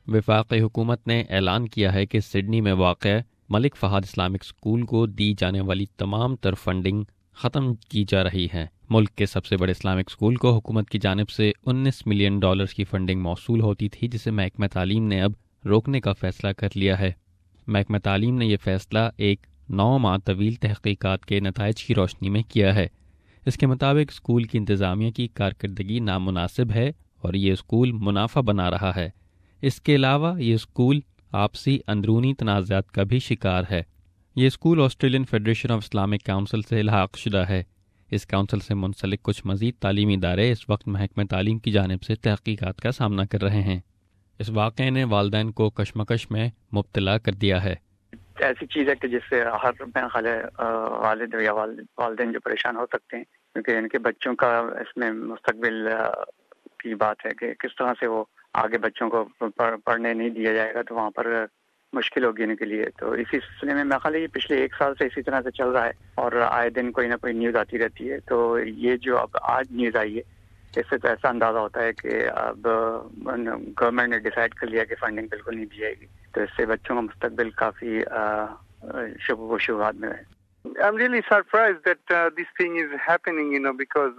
وفاقی حکومت نے اعلان کیا ہے کہ سڈنی میں واقع ملک فہد اسلامک اسکول کو دی جانے والی تمام تر فنڈنگ ختم کی جا رہی ہے۔ ملک کے سب سے بڑے اسلامک اسکول کو حکومت کی جانب سے $19 ملین کی فنڈنگ موصول ہوتی تھی، جسے محکمہ تعلیم نے اب روکنے کا فیصلہ کر لیا ہے۔ محکمہ تعلیم نے یہ فیصلہ ایک 9 ماہ طویل تحقیقات کے نتائج کی روشنی میں کیا ہے۔ اس کے مطابق اسکول کی انتظامیہ کی کارکردگی نامناسب ہے اور یہ اسکول منافع بنا رہا ہے۔ اس کے علاوہ یہ اسکول آپسی اندرونی تنازعات کا بھی شکار ہے۔ یہ school Australian federation of Islamic council سے الحاق شدہ ہے۔ اس کونسل سے منسلک کچھ مزید تعلیمی ادارے اس وقت محکمہ تعلیم کی جانب سے تحقیقات کا سامنا کر رہے ہیں۔ اس واقعے نے والدین کو کشمکش میں مبتلا کر دیا ہے۔ ایسی چیز ہے کہ جس سے ہر والد یا والدین جو پریشان ہو سکتے ہیں، کیونکہ ان کے بچوں کا اس میں مستقبل کی بات ہے کہ کس طرح سے وہ آگے بچوں کو پڑھنے نہیں دیا جائے گا، تو وہاں پر مشکل ہوگی ان کے لیے۔ تو اسی سلسلے میں خیال ہے یہ پچھلے 1 سال سے اسی طرح سے چل رہا ہے اور آئے دن کوئی نہ کوئی نیوز آتی رہتی ہے۔ تو یہ جو اب آج نیوز آئی ہے، اس سے تو ایسا اندازہ ہوتا ہے کہ اب گورنمنٹ نے ڈیسائیڈ کر لیا کہ فنڈنگ بالکل نہیں دی جائے گی، تو اس سے بچوں کا مستقبل کافی شبہات میں ہے۔ I'm really surprised that this thing is happening, because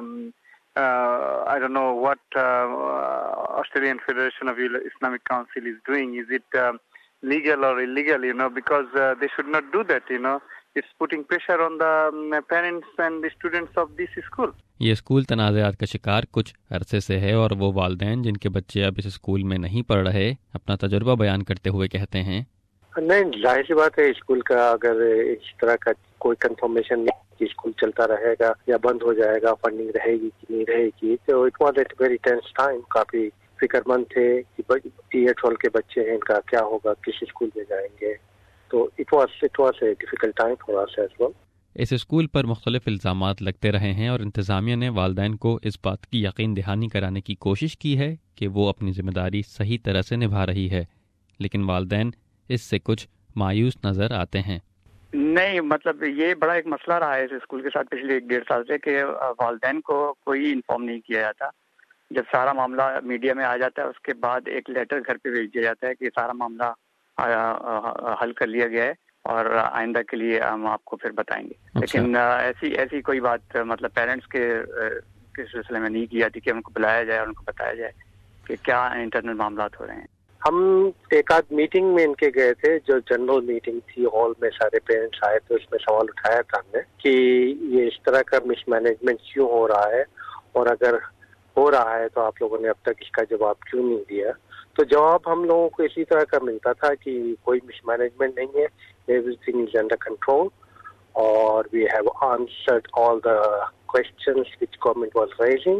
I don't know what Australian Federation of Islamic Council is doing. Is it legal or illegal, because they should not do that, It's putting pressure on the parents and the students of this school. یہ school تنازعات کا شکار کچھ عرصے سے ہے اور وہ والدین جن کے بچے اب اس اسکول میں نہیں پڑھ رہے اپنا تجربہ بیان کرتے ہوئے کہتے ہیں، نہیں، ظاہر سی بات ہے، اسکول کا اگر اس طرح کا کوئی کنفرمیشن نہیں کہ اسکول چلتا رہے گا یا بند ہو جائے گا، فنڈنگ رہے گی کہ نہیں رہے گی، تو it was at very tense time. کافی فکر مند تھے کہ ایئر 12 کے بچے ہیں، ان کا کیا ہوگا، کس اسکول میں جائیں گے، تو it was a difficult time for us as well. اس اسکول پر مختلف الزامات لگتے رہے ہیں اور انتظامیہ نے والدین کو اس بات کی یقین دہانی کرانے کی کوشش کی ہے کہ وہ اپنی ذمہ داری صحیح طرح سے نبھا رہی ہے، لیکن والدین اس سے کچھ مایوس نظر آتے ہیں۔ نہیں، مطلب یہ بڑا ایک مسئلہ رہا ہے اس اسکول کے ساتھ پچھلے 1-1.5 سال سے کہ والدین کو کوئی انفارم نہیں کیا جاتا۔ جب سارا معاملہ میڈیا میں آ جاتا ہے، اس کے بعد ایک لیٹر گھر پہ بھیج دیا جاتا ہے کہ سارا معاملہ حل کر لیا گیا ہے اور آئندہ کے لیے ہم آپ کو پھر بتائیں گے۔ لیکن ایسی کوئی بات مطلب پیرنٹس کے سلسلے میں نہیں کی جاتی کہ ان کو بلایا جائے اور ان کو بتایا جائے کہ کیا انٹرنل معاملات ہو رہے ہیں۔ ہم ایک آدھ میٹنگ میں ان کے گئے تھے، جو جنرل میٹنگ تھی، ہال میں سارے پیرنٹس آئے تھے، اس میں سوال اٹھایا تھا ہم نے کہ یہ اس طرح کا مس مینجمنٹ کیوں ہو رہا ہے، اور اگر ہو رہا ہے تو آپ لوگوں نے اب تک اس کا جواب کیوں نہیں دیا۔ تو جواب ہم لوگوں کو اسی طرح کا ملتا تھا کہ کوئی مس مینجمنٹ نہیں ہے، everything is under control, اور we have answered all the questions which government was raising,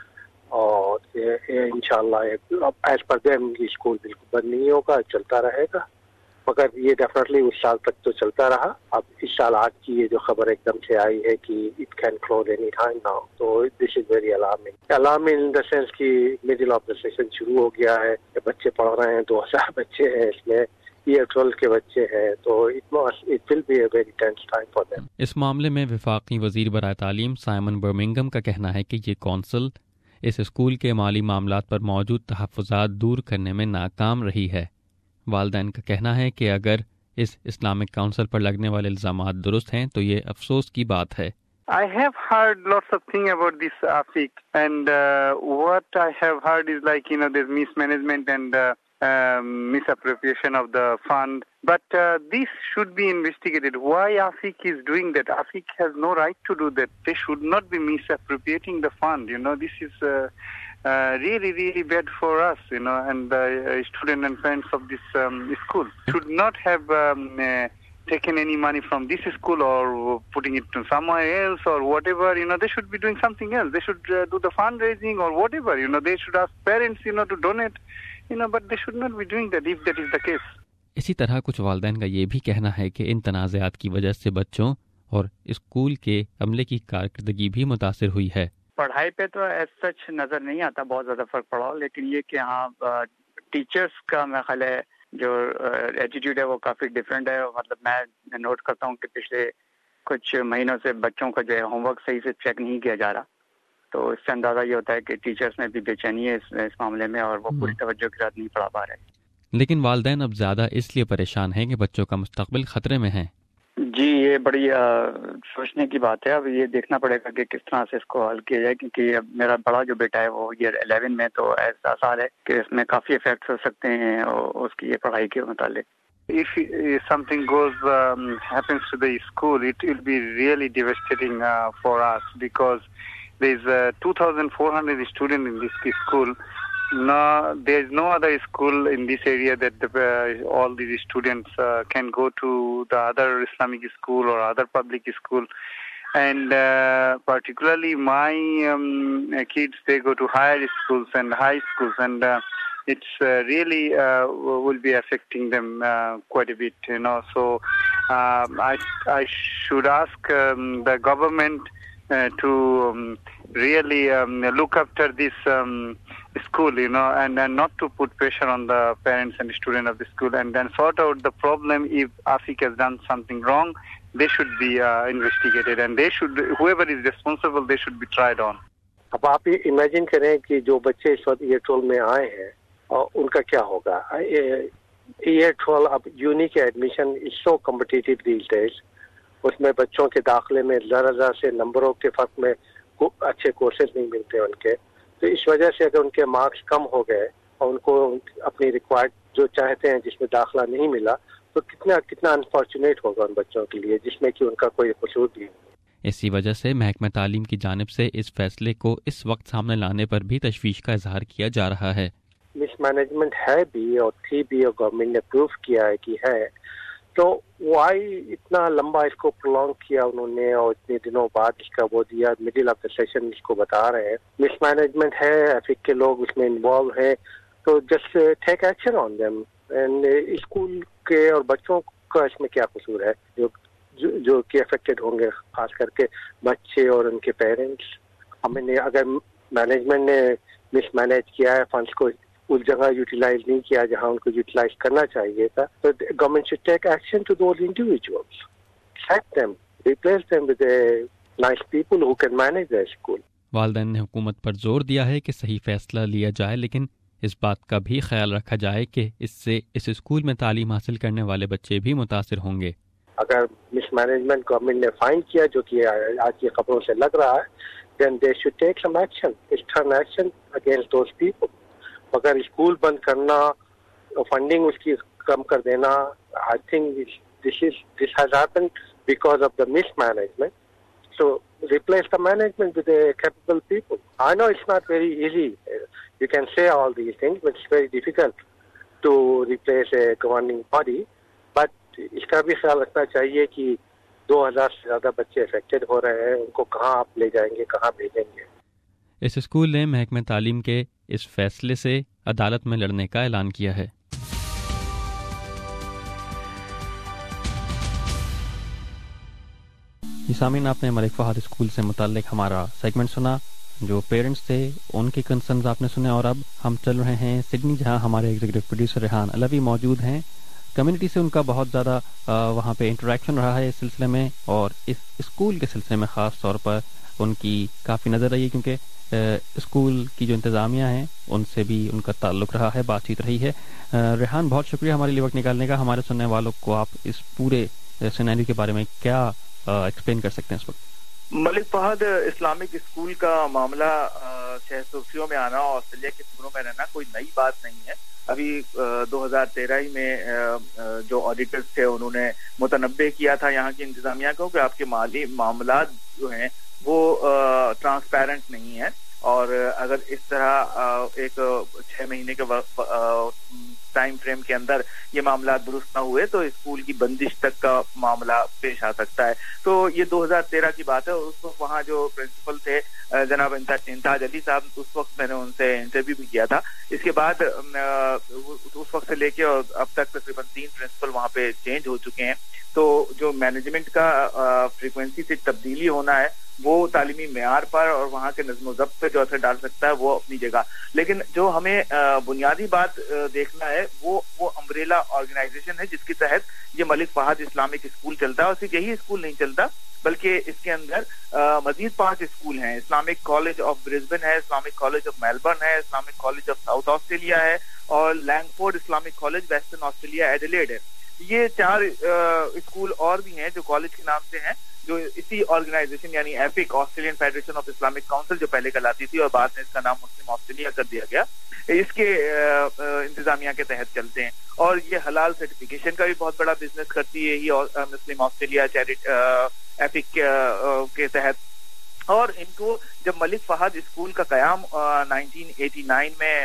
اور انشاءاللہ ایز پر دیم یہ اسکول بالکل بند نہیں ہوگا، چلتا رہے گا۔ مگر یہ ڈیفینیٹلی اس سال تک تو چلتا رہا۔ اب اس سال آج کی یہ جو خبر ایک دم سے آئی ہے کہ it can close any time now, تو this is very alarming in the sense کہ مڈل آف دا سیشن شروع ہو گیا ہے، بچے پڑھ رہے ہیں، 2000 بچے ہیں اس میں، ایئر 12 کے بچے ہیں، تو it will be a very tense time for them. اس معاملے میں وفاقی وزیر برائے تعلیم سائمن برمنگم کا کہنا ہے کہ یہ کونسل اس اسکول کے مالی معاملات پر موجود تحفظات دور کرنے میں ناکام رہی ہے۔ والدین کا کہنا ہے کہ اگر اس اسلامک کونسل پر لگنے والے الزامات درست ہیں تو یہ افسوس کی بات ہے۔ I have heard lots of things about this AFIC, and what I have heard is like, there's mismanagement and misappropriation of the fund, but this should be investigated. Why AFIC is doing that? AFIC has no right to do that. They should not be misappropriating the fund. This is really, really bad for us, and the students and parents of this school should not have taken any money from this school or putting it to somewhere else or whatever. They should be doing something else. They should do the fundraising or whatever. They should ask parents, to donate. But they should not be doing that if that is the case. اسی طرح کچھ والدین کا یہ بھی کہنا ہے کہ ان تنازعات کی وجہ سے بچوں اور اسکول کے عملے کی کارکردگی بھی متاثر ہوئی ہے۔ پڑھائی پہ تو ایز سچ نظر نہیں آتا بہت زیادہ فرق پڑا، لیکن یہ کہ ہاں ٹیچرز کا میرا خیال ہے جو ایٹیٹیوڈ ہے وہ کافی ڈفرینٹ ہے۔ مطلب میں نوٹ کرتا ہوں کہ پچھلے کچھ مہینوں سے بچوں کا جو ہے ہوم ورک صحیح سے چیک نہیں کیا جا رہا، تو اس سے اندازہ یہ ہوتا ہے کہ ٹیچرز میں بھی بے چینی ہے اس معاملے میں، اور وہ پوری توجہ کے ساتھ نہیں پڑھا پا رہے۔ لیکن والدین اب زیادہ اس لیے پریشان ہیں کہ بچوں کا مستقبل خطرے میں ہے۔ جی یہ بڑی سوچنے کی بات ہے، اب یہ دیکھنا پڑے گا کہ کس طرح سے اس کو حل کیا جائے، کیونکہ اب میرا بڑا جو بیٹا ہے وہ ایئر 11 میں، تو ایسا سال ہے کہ اس میں کافی افیکٹس ہو سکتے ہیں اس کی یہ پڑھائی کے متعلق۔ If something happens to the school, it will be really devastating for us, because there is 2,400 students in this school. No, there is no other school in this area that all these students can go to the other Islamic school or other public school. And particularly my kids, they go to higher schools and high schools, and it's really will be affecting them quite a bit, you know. So I should ask the government to really look after this school, you know, and not to put pressure on the parents and students of the school, and then sort out the problem. If AFIC has done something wrong, they should be investigated, and they should, whoever is responsible, they should be tried on. اب آپ یہ imagine کریں کہ جو بچے اس وقت year 12 میں آئے ہیں اور ان کا کیا ہوگا۔ ایئر 12 اب یونی کے admission is so competitive these days, اس میں بچوں کے داخلے میں ذرا سے نمبروں کے فرق میں اچھے کورسز نہیں ملتے ان کے، تو اس وجہ سے اگر ان کے مارکس کم ہو گئے اور ان کو اپنی ریکوائرڈ جو چاہتے ہیں جس میں داخلہ نہیں ملا، تو کتنا انفارچونیٹ ہوگا ان بچوں کے لیے، جس میں کہ ان کا کوئی قصور نہیں ہے۔ اسی وجہ سے محکمہ تعلیم کی جانب سے اس فیصلے کو اس وقت سامنے لانے پر بھی تشویش کا اظہار کیا جا رہا ہے۔ مس مینجمنٹ ہے بھی اور تھی بھی، اور گورنمنٹ نے پروف کیا ہے کہ ہے، تو وائی اتنا لمبا اس کو پرولونگ کیا انہوں نے، اور اتنے دنوں بعد اس کا وہ دیا، مڈل آف دا سیشن اس کو بتا رہے ہیں۔ مس مینجمنٹ ہے، ایفک کے لوگ اس میں انوالو ہیں، تو just take action on them, and school کے اور بچوں کا اس میں کیا قصور ہے جو کہ افیکٹڈ ہوں گے، خاص کر کے بچے اور ان کے پیرنٹس۔ اگر مینجمنٹ نے مس مینیج کیا ہے، فنڈس کو اس جگہ یوٹیلائز نہیں کیا جہاں ان کو یوٹیلائز کرنا چاہیے تھا، تو government should take action to those individuals, sack them, replace them with nice people who can manage the school. والدین نے حکومت پر زور دیا ہے کہ صحیح فیصلہ لیا جائے، لیکن اس بات کا بھی خیال رکھا جائے کہ اس سے اس اسکول میں تعلیم حاصل کرنے والے بچے بھی متاثر ہوں گے۔ اگر مس مینجمنٹ گورنمنٹ نے فائن کیا، جو کہ آج کی خبروں سے لگ رہا ہے، then they should take some action, stern action against those people. اگر اسکول بند کرنا، فنڈنگ اس کی کم کر دینا، I think this has happened because of the mismanagement. So replace the management with the capable people. I know it's not very easy. You can say all these things, but it's very difficult to replace a governing body. But اس کا بھی خیال رکھنا چاہیے کہ 2000 سے زیادہ بچے affected ہو رہے ہیں، ان کو کہاں آپ لے جائیں گے، کہاں بھیجیں گے۔ اس اسکول نے محکمہ تعلیم کے اس فیصلے سے عدالت میں لڑنے کا اعلان کیا ہے۔ سامعین، آپ نے ملک فہد اسکول سے متعلق ہمارا سیگمنٹ سنا، جو پیرنٹس تھے ان کے کنسرنز آپ نے سنے، اور اب ہم چل رہے ہیں سڈنی، جہاں ہمارے ایگزیکٹو پروڈیوسر ریحان علوی موجود ہیں۔ کمیونٹی سے ان کا بہت زیادہ وہاں پہ انٹریکشن رہا ہے اس سلسلے میں، اور اس اسکول کے سلسلے میں خاص طور پر ان کی کافی نظر رہی ہے، کیونکہ اسکول کی جو انتظامیہ ہیں ان سے بھی ان کا تعلق رہا ہے، بات چیت رہی ہے۔ ریحان، بہت شکریہ ہمارے لیے وقت نکالنے کا۔ ہمارے سننے والوں کو آپ اس پورے سینیریو کے بارے میں کیا ایکسپلین کر سکتے ہیں اس وقت؟ ملک فہد اسلامک اسکول کا معاملہ شہر سرخیوں میں آنا اور آسٹریلیا کے خبروں میں رہنا کوئی نئی بات نہیں ہے۔ ابھی 2013 ہی میں جو آڈیٹرز تھے انہوں نے متنبع کیا تھا یہاں کی انتظامیہ کو کہ آپ کے مالی معاملات جو ہیں وہ ٹرانسپیرنٹ نہیں ہیں، اور اگر اس طرح ایک 6 مہینے کے ٹائم فریم کے اندر یہ معاملات درست نہ ہوئے تو اسکول کی بندش تک کا معاملہ پیش آ سکتا ہے۔ تو یہ 2013 کی بات ہے۔ اس وقت وہاں جو پرنسپل تھے جناب انتاج علی صاحب، اس وقت میں نے ان سے انٹرویو بھی کیا تھا۔ اس کے بعد اس وقت سے لے کے اور اب تک تقریباً 3 پرنسپل وہاں پہ چینج ہو چکے ہیں۔ تو جو مینجمنٹ کا فریکوینسی سے تبدیلی ہونا ہے وہ تعلیمی معیار پر اور وہاں کے نظم و ضبط پہ جو اثر ڈال سکتا ہے وہ اپنی جگہ، لیکن جو ہمیں بنیادی بات دیکھنا ہے وہ امبریلا آرگنائزیشن ہے جس کے تحت یہ ملک فہد اسلامک اسکول چلتا ہے۔ اور صرف یہی اسکول نہیں چلتا بلکہ اس کے اندر مزید 5 اسکول ہیں۔ اسلامک کالج آف برسبن ہے، اسلامک کالج آف میلبرن ہے، Islamic college of South Australia ہے، اور Langford Islamic college Western Australia Adelaide ہے. یہ 4 اسکول اور بھی ہیں جو کالج کے نام سے ہیں, جو اسی آرگنائزیشن یعنی AFIC, Australian federation of Islamic council, جو پہلے کہلاتی تھی اور بعد میں اس کا نام مسلم آسٹریلیا کر دیا گیا, اس کے انتظامیہ کے تحت چلتے ہیں. اور یہ حلال سرٹیفکیشن کا بھی بہت بڑا بزنس کرتی ہے یہ مسلم آسٹریلیا ایفک کے تحت. اور ان کو جب ملک فہد اسکول کا قیام 1989 میں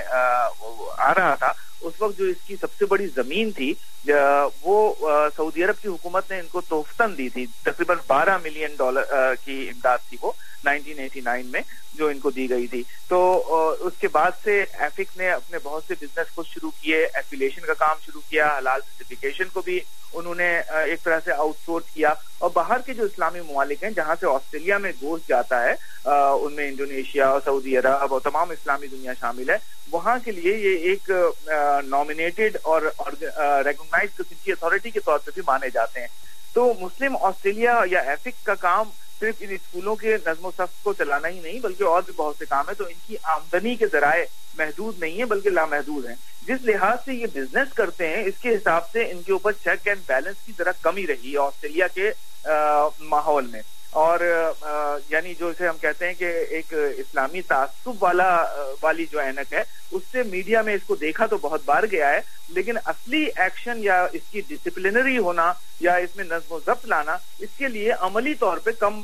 آ رہا تھا, اس وقت جو اس کی سب سے بڑی زمین تھی وہ سعودی عرب کی حکومت نے ان کو تحفتاً دی تھی. تقریباً $12 ملین کی امداد تھی وہ 1989 میں جو ان کو دی گئی تھی. تو اس کے بعد سے ایفک نے اپنے بہت سے بزنس کو شروع کیے, ایفیلیشن کا کام شروع کیا, حلال سرٹیفکیشن کو بھی انہوں نے ایک طرح سے آؤٹ سورس کیا. اور باہر کے جو اسلامی ممالک ہیں جہاں سے آسٹریلیا میں گوشت جاتا ہے, ان میں انڈونیشیا اور سعودی عرب اور تمام اسلامی دنیا شامل ہے, وہاں کے لیے یہ ایک نامینیٹڈ اور ریکگنائزڈ قسم کی اتھارٹی کے طور پہ بھی مانے جاتے ہیں. تو مسلم آسٹریلیا یا ایفک کا کام صرف ان اسکولوں کے نظم و ضبط کو چلانا ہی نہیں بلکہ اور بھی بہت سے کام ہیں. تو ان کی آمدنی کے ذرائع محدود نہیں ہیں بلکہ لامحدود ہیں. جس لحاظ سے یہ بزنس کرتے ہیں اس کے حساب سے ان کے اوپر چیک اینڈ بیلنس کی ذرا کمی رہی ہے آسٹریلیا کے ماحول میں. اور یعنی جو اسے ہم کہتے ہیں کہ ایک اسلامی تعصب والی جو اینک ہے, اس سے میڈیا میں اس کو دیکھا تو بہت بار گیا ہے, لیکن اصلی ایکشن یا اس کی ڈسپلنری ہونا یا اس میں نظم و ضبط لانا, اس کے لیے عملی طور پہ کم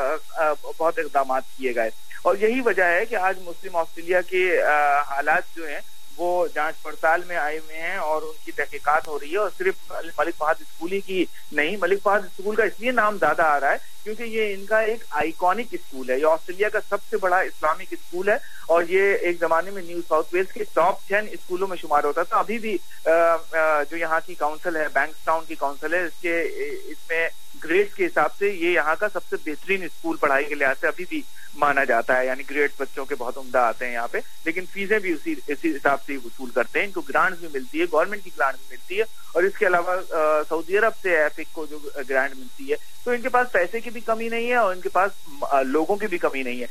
بہت اقدامات کیے گئے. اور یہی وجہ ہے کہ آج مسلم آسٹریلیا کے حالات جو ہیں وہ جانچ پڑتال میں آئے ہوئے ہیں اور ان کی تحقیقات ہو رہی ہے. اور صرف ملک فہد اسکول ہی کی نہیں, ملک فہد اسکول کا اس لیے نام زیادہ آ رہا ہے کیونکہ یہ ان کا ایک آئیکونک اسکول ہے. یہ آسٹریلیا کا سب سے بڑا اسلامک اسکول ہے اور یہ ایک زمانے میں نیو ساؤتھ ویلز کے ٹاپ 10 اسکولوں میں شمار ہوتا تھا. ابھی بھی جو یہاں کی کاؤنسل ہے, بینکس ٹاؤن کی کاؤنسل ہے, اس میں گریڈز کے حساب سے یہ یہاں کا سب سے بہترین اسکول پڑھائی کے لحاظ سے ابھی بھی مانا جاتا ہے. یعنی گریڈ بچوں کے بہت عمدہ آتے ہیں یہاں پہ, لیکن فیسیں بھی اسی حساب سے وصول کرتے ہیں. ان کو گرانٹ بھی ملتی ہے, گورنمنٹ کی گرانٹ بھی ملتی ہے, اور اس کے علاوہ سعودی عرب سے ایفک کو جو گرانٹ ملتی ہے. تو ان کے پاس پیسے کی بھی کمی نہیں ہے اور ان کے پاس لوگوں کی بھی کمی نہیں ہے.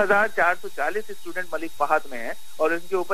2440 اسٹوڈنٹ ملک فہد میں ہیں اور ان کے اوپر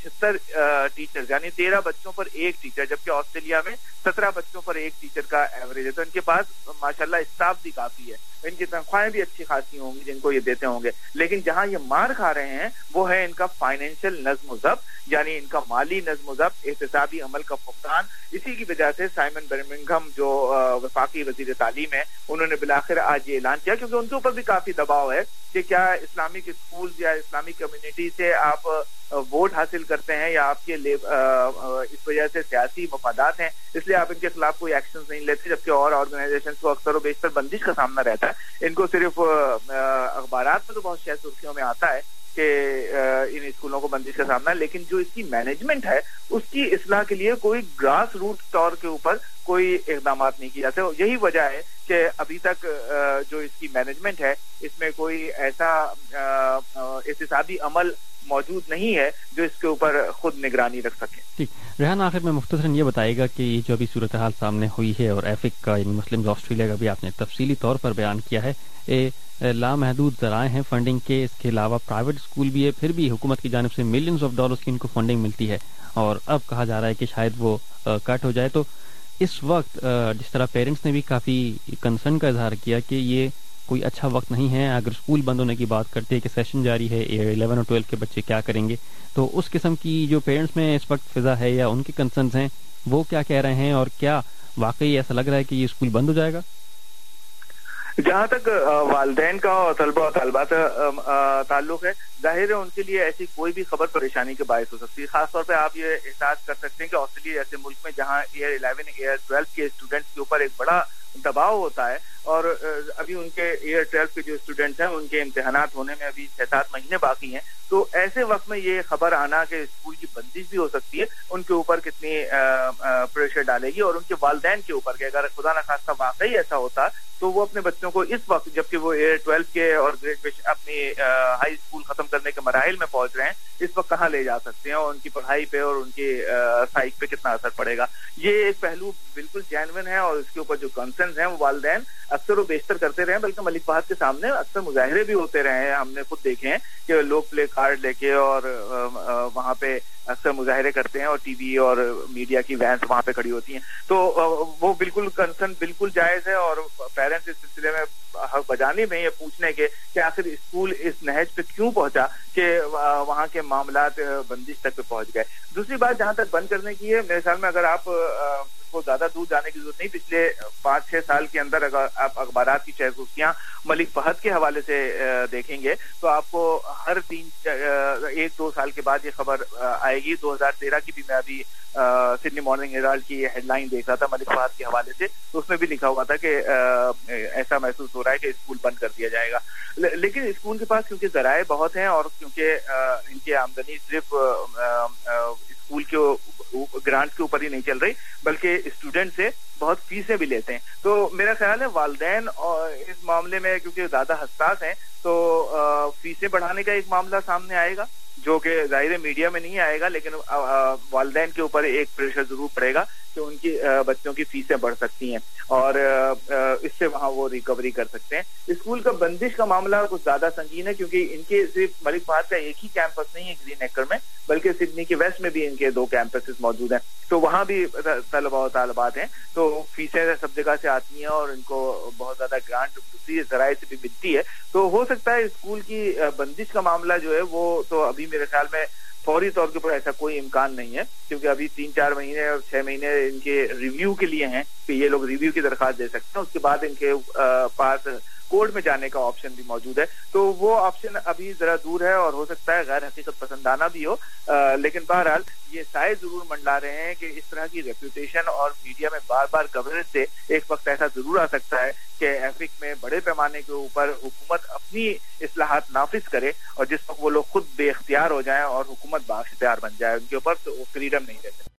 175 ٹیچر, یعنی 13 بچوں پر ایک ٹیچر, جبکہ آسٹریلیا میں 17 بچوں پر ایک ٹیچر کا ایوریج ہے. تو ان کے پاس ماشاءاللہ اسٹاف بھی کافی ہے, ان کی تنخواہیں بھی اچھی خاصی ہوں گی جن کو یہ دیتے ہوں گے. لیکن جہاں یہ مار کھا رہے ہیں وہ ہے ان کا فائنینشیل نظم و ضبط, یعنی ان کا مالی نظم و ضبط, احتسابی عمل کا فقدان. اسی کی وجہ سے سائمن برمنگھم جو وفاقی وزیر تعلیم ہے, انہوں نے بالآخر آج یہ اعلان کیا, کیونکہ ان کے اوپر بھی کافی دباؤ ہے کہ کیا اسلامک اسکول یا اسلامک کمیونٹی سے آپ ووٹ حاصل کرتے ہیں یا آپ کے اس وجہ سے سیاسی مفادات ہیں, اس لیے آپ ان کے خلاف کوئی ایکشنز نہیں لیتے, جبکہ اور آرگنائزیشنز کو اکثر و بیشتر بندش کا سامنا رہتا ہے. ان کو صرف اخبارات میں تو بہت شاید سرخیوں میں آتا ہے کہ ان اسکولوں کو بندش کا سامنا ہے, لیکن جو اس کی مینجمنٹ ہے اس کی اصلاح کے لیے کوئی گراس روٹ طور کے اوپر کوئی اقدامات نہیں کیے جاتے. یہی وجہ ہے کہ ابھی تک جو اس کی مینجمنٹ ہے اس میں کوئی ایسا احتسابی عمل موجود نہیں ہے جو اس کے اوپر خود نگرانی رکھ سکے. ٹھیک, ریحان آخر میں مختصراً یہ بتائے گا کہ یہ جو ابھی صورتحال سامنے ہوئی ہے اور ایفک کا یعنی مسلم آسٹریلیا کا بھی آپ نے تفصیلی طور پر بیان کیا ہے, لامحدود ذرائع ہیں فنڈنگ کے, اس کے علاوہ پرائیویٹ اسکول بھی ہے, پھر بھی حکومت کی جانب سے ملینز آف ڈالرز کی ان کو فنڈنگ ملتی ہے اور اب کہا جا رہا ہے کہ شاید وہ کٹ ہو جائے. تو اس وقت جس طرح پیرنٹس نے بھی کافی کنسرن کا اظہار کیا کہ یہ کوئی اچھا وقت نہیں ہے, اگر اسکول بند ہونے کی بات کرتے ہیں کہ سیشن جاری ہے, 11 اور 12 کے بچے کیا کریں گے, تو اس قسم کی جو پیرنٹس میں اس وقت فضا ہے یا ان کے کنسرنز ہیں وہ کیا کہہ رہے ہیں, اور کیا واقعی ایسا لگ رہا ہے کہ یہ اسکول بند ہو جائے گا؟ جہاں تک والدین کا اور طلبہ و طالبات تعلق ہے, ظاہر ہے ان کے لیے ایسی کوئی بھی خبر پریشانی کے باعث ہو سکتی ہے. خاص طور پہ آپ یہ احساس کر سکتے ہیں کہ آسٹریلیا جیسے ملک میں جہاں ایئر 11 ایئر 12 کے اسٹوڈنٹس کے اوپر ایک بڑا دباؤ ہوتا ہے, اور ابھی ان کے ایئر 12 کے جو اسٹوڈنٹس ہیں ان کے امتحانات ہونے میں ابھی 6-7 مہینے باقی ہیں, تو ایسے وقت میں یہ خبر آنا کہ اسکول کی بندش بھی ہو سکتی ہے ان کے اوپر کتنی پریشر ڈالے گی, اور ان کے والدین کے اوپر کہ اگر خدا نخواستہ واقعی ایسا ہوتا تو وہ اپنے بچوں کو اس وقت جبکہ وہ ایئر 12 کے اور گریجویشن اپنی ہائی اسکول ختم کرنے کے مراحل میں پہنچ رہے ہیں, اس وقت کہاں لے جا سکتے ہیں اور ان کی پڑھائی پہ اور ان کی سائیک پہ کتنا اثر پڑے گا. یہ ایک پہلو بالکل جینوئن ہے اور اس کے اوپر جو کنسرنز ہیں وہ والدین اکثر و بیشتر کرتے رہے ہیں، بلکہ ملک فہد کے سامنے اکثر مظاہرے بھی ہوتے رہے ہیں، ہم نے خود دیکھے ہیں کہ لوگ پلے کارڈ لے کے اور وہاں پہ اکثر مظاہرے کرتے ہیں اور ٹی وی اور میڈیا کی وینس وہاں پہ کھڑی ہوتی ہیں. تو وہ بالکل کنسرن بالکل جائز ہے، اور پیرنٹس اس سلسلے میں حق بجانے میں یہ پوچھنے کے کہ آخر اسکول اس نہج پہ کیوں پہنچا کہ وہاں کے معاملات بندش تک پہ پہنچ گئے. دوسری بات جہاں تک بند کرنے کی ہے، میرے خیال میں اگر آپ کو زیادہ دور جانے کی ضرورت نہیں، پچھلے 5-6 سال کے اندر اگر آپ اخبارات کی چہرسوسیاں ملک فہد کے حوالے سے دیکھیں گے تو آپ کو ہر 1-2 سال کے بعد یہ خبر آئے گی. 2013 کی بھی میں ابھی سڈنی مارننگ ہیرالڈ کی ہیڈ لائن دیکھ رہا تھا ملک فہد کے حوالے سے، تو اس میں بھی لکھا ہوا تھا کہ ایسا محسوس ہو رہا ہے کہ اسکول بند کر دیا جائے گا. لیکن اسکول کے پاس کیونکہ ذرائع بہت ہیں اور کیونکہ ان کی آمدنی صرف اسکول کے گرانٹ کے اوپر ہی نہیں چل رہی بلکہ اسٹوڈنٹ سے بہت فیسیں بھی لیتے ہیں، تو میرا خیال ہے والدین اس معاملے میں کیونکہ زیادہ حساس ہیں تو فیسیں بڑھانے کا ایک معاملہ سامنے آئے گا جو کہ ظاہر میڈیا میں نہیں آئے گا، لیکن والدین کے اوپر ایک پریشر ضرور پڑے گا کہ ان کی بچوں کی فیسیں بڑھ سکتی ہیں اور اس سے وہاں وہ ریکوری کر سکتے ہیں. اسکول کا بندش کا معاملہ کچھ زیادہ سنگین ہے کیونکہ ان کے صرف ملک فہد کا ایک ہی کیمپس نہیں ہے گرین ایکر میں، بلکہ سڈنی کے ویسٹ میں بھی ان کے 2 کیمپسز موجود ہیں، تو وہاں بھی طلباء و طالبات ہیں، تو فیسیں سب جگہ سے آتی ہیں اور ان کو بہت زیادہ گرانٹ دوسری ذرائع سے بھی ملتی ہے. تو ہو سکتا ہے اسکول کی بندش کا معاملہ جو ہے وہ تو ابھی میرے خیال میں فوری طور کے اوپر ایسا کوئی امکان نہیں ہے، کیونکہ ابھی 3-4 مہینے اور 6 مہینے ان کے ریویو کے لیے ہیں کہ یہ لوگ ریویو کی درخواست دے سکتے ہیں، اس کے بعد ان کے پاس کورٹ میں جانے کا آپشن بھی موجود ہے، تو وہ آپشن ابھی ذرا دور ہے اور ہو سکتا ہے غیر حقیقت پسندانہ بھی ہو، لیکن بہرحال یہ سائے ضرور منڈلا رہے ہیں کہ اس طرح کی ریپوٹیشن اور میڈیا میں بار بار کوریج سے ایک وقت ایسا ضرور آ سکتا ہے کہ ایفک میں بڑے پیمانے کے اوپر حکومت اپنی اصلاحات نافذ کرے اور جس وقت وہ لوگ خود بے اختیار ہو جائیں اور حکومت بااختیار بن جائے، ان کے اوپر تو فریڈم نہیں رہتے.